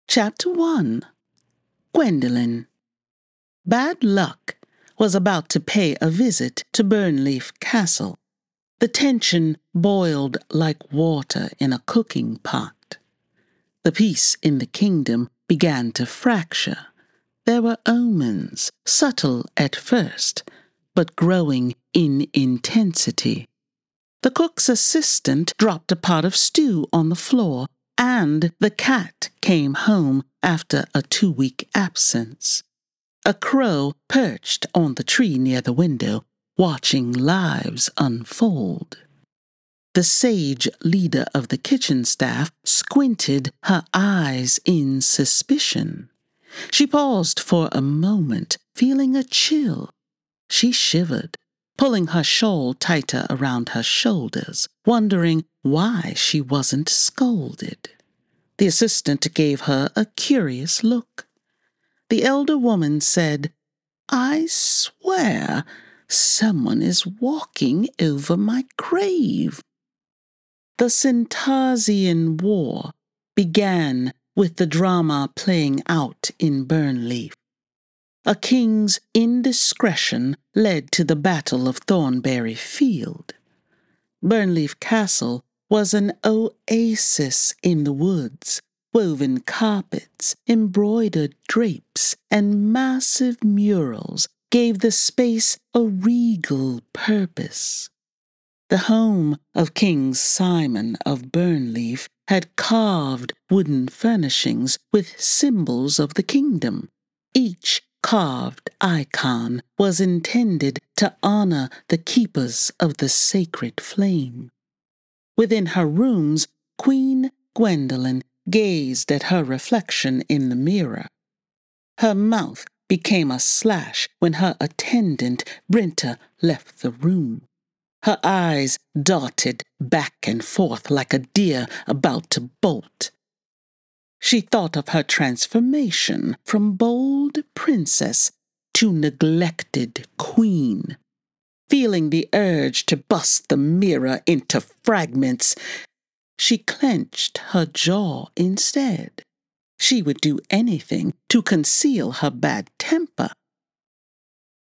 Chapter 1. Gwendolen. Bad Luck was about to pay a visit to Burnleaf Castle. The tension boiled like water in a cooking pot. The peace in the kingdom began to fracture. There were omens, subtle at first, but growing in intensity. The cook's assistant dropped a pot of stew on the floor, and the cat came home after a 2-week absence. A crow perched on the tree near the window, watching lives unfold. The sage leader of the kitchen staff squinted her eyes in suspicion. She paused for a moment, feeling a chill. She shivered, pulling her shawl tighter around her shoulders, wondering why she wasn't scolded. The assistant gave her a curious look. The elder woman said, "I swear someone is walking over my grave." The Centausian War began with the drama playing out in Burnleaf. A king's indiscretion led to the Battle of Thornbury Field. Burnleaf Castle was an oasis in the woods. Woven carpets, embroidered drapes, and massive murals gave the space a regal purpose. The home of King Simon of Burnleaf had carved wooden furnishings with symbols of the kingdom. Each carved icon was intended to honor the keepers of the sacred flame. Within her rooms, Queen Gwendolen gazed at her reflection in the mirror. Her mouth became a slash when her attendant, Brenta, left the room. Her eyes darted back and forth like a deer about to bolt. She thought of her transformation from bold princess to neglected queen. Feeling the urge to bust the mirror into fragments, she clenched her jaw instead. She would do anything to conceal her bad temper.